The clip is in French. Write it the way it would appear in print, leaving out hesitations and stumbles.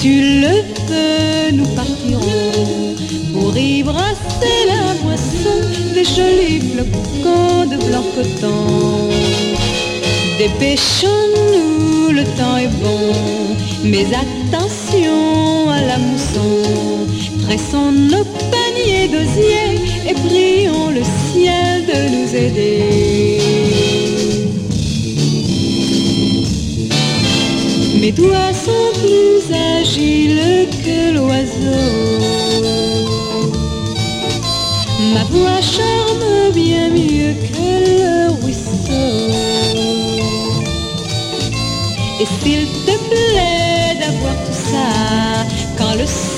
tu le veux, nous partirons pour y brasser la moisson des jolis flocons de blanc coton. Dépêchons-nous, le temps est bon, mais attention à la mousson. Tressons nos paniers d'osier et prions le ciel de nous aider. Mes doigts sont plus agiles que l'oiseau, ma voix charme bien mieux que le ruisseau. Et s'il te plaît d'avoir tout ça, quand le